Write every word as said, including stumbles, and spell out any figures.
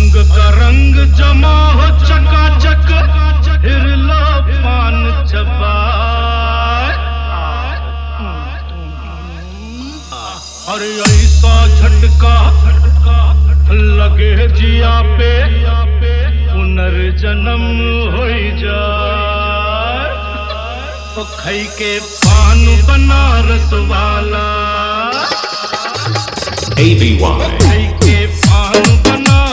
अंग का रंग जमा हो चकाचक, हिरला पान चबाए। अरे ऐसा झटका लगे जिया पे, पुनर्जन्म हो जाए। तो खई के पान बनारस वाला A V Y खई के पान बना